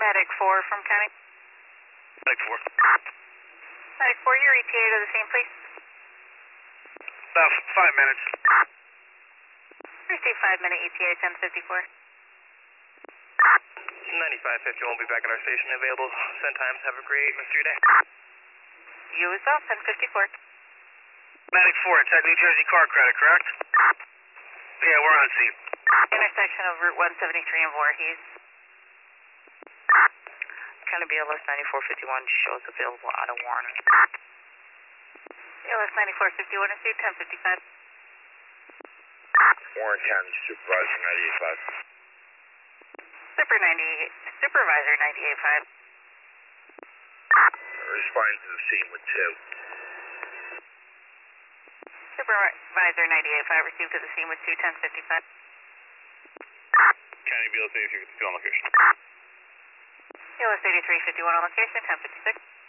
Medic 4 from County. Medic 4. Medic 4, your ETA to the scene, please. About 5 minutes. Receive 5-minute ETA, 1054. 9550 won't be back at our station. Available. Send times. Have a great rest of your day. You as well, 1054. Medic 4, it's at New Jersey Car Credit, correct? Yeah, we're on scene. Intersection of Route 173 and Voorhees. County BLS 9451 shows available out of Warner. BLS 9451 is due 1055. Warren County Supervisor 985. Supervisor 985. Responding to the scene with 2. Supervisor 985 received to the scene with 21055. County BLS 8352 on location. BLS 8351 on location, 1056.